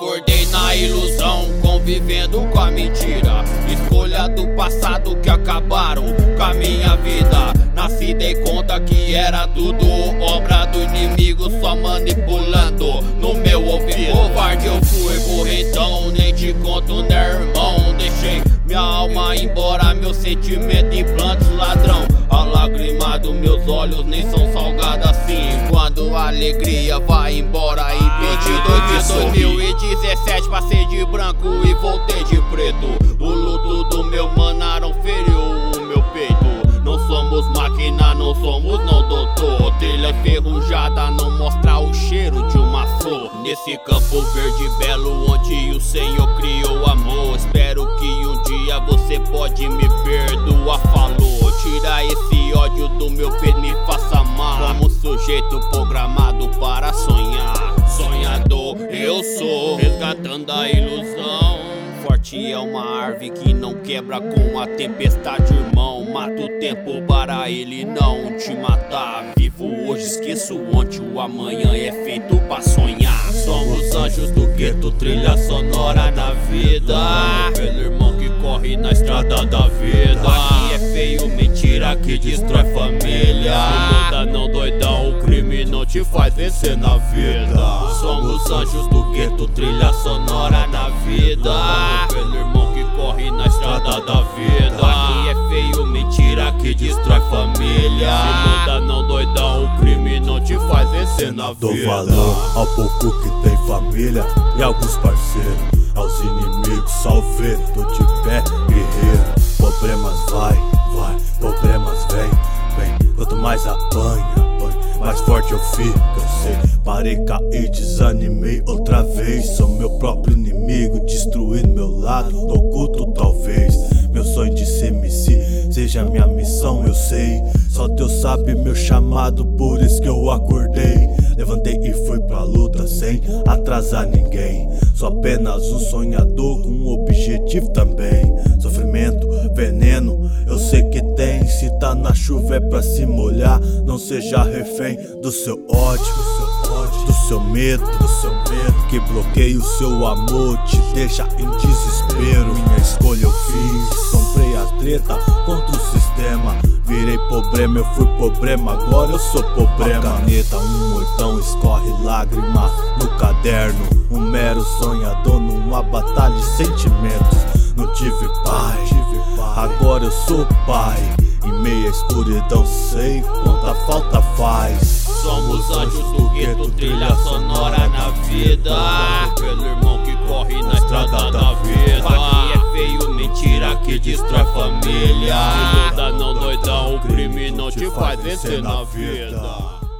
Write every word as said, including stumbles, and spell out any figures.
Acordei na ilusão, convivendo com a mentira. Escolha do passado que acabaram com a minha vida. Nasci, dei conta que era tudo obra do inimigo, só manipulando no meu ouvido. Covarde eu fui, corretão, nem te conto, né, irmão? Deixei minha alma embora, meu sentimento implantes ladrão. A lágrima dos meus olhos nem são salgadas assim. Quando a alegria vai embora e pedi dois mil e dezessete passei de branco e voltei de preto. O luto do meu manaram feriu o meu peito. Não somos máquina, não somos não doutor. Trilha enferrujada não mostra o cheiro de uma flor. Nesse campo verde belo onde o Senhor criou amor. Espero que um dia você pode me perdoar, falou. Tira esse ódio do meu peito, me faça amar. Como sujeito programado para sonhar. Sonhador eu sou, resgatando a ilusão. Forte é uma árvore que não quebra com a tempestade, irmão. Mata o tempo para ele não te matar. Vivo hoje, esqueço ontem, o amanhã é feito pra sonhar. Somos anjos do gueto, trilha sonora na vida. Pelo irmão que corre na estrada da vida. Aqui é feio, mentira que destrói família. Se luta não doidão, o crime não te faz vencer na vida. Somos anjos do gueto, trilha sonora na vida. Pelo irmão que corre na estrada da vida. Aqui é feio, mentira que destrói família. Se luta não doidão, o crime não te faz vencer na vida. Dou valor ao pouco que tem família e alguns parceiros. Aos inimigos salve, tô de pé, guerreiro. Problemas vai, vai, problemas vem, vem. Quanto mais apanha, apanha, mais forte eu fico, eu sei. Parei, caí, desanimei outra vez. Sou meu próprio inimigo, destruindo meu lado oculto talvez. Meu sonho de ser M C seja minha missão, eu sei. Só Deus sabe meu chamado, por isso que eu acordei. Levantei e fui pra luta sem atrasar ninguém. Sou apenas um sonhador com um objetivo também. Sofrimento, veneno, eu sei que tem. Se tá na chuva é pra se molhar. Não seja refém do seu ódio, do seu, ódio, do seu medo, do seu medo que bloqueia o seu amor, te deixa em desespero. Minha escolha eu fiz, comprei a treta contra o sistema. Virei problema, eu fui problema, agora eu sou problema. A caneta, um oitão, escorre lágrima no caderno. Um mero sonhador numa batalha de sentimentos. Não tive pai, agora eu sou pai. Em meia escuridão sei quanta falta faz. Somos anjos do gueto, trilha sonora na vida. Pelo irmão que corre na estrada da vida. Aqui é feio, mentira que destrói família. Se luta não doidão, o crime não te faz vencer na vida.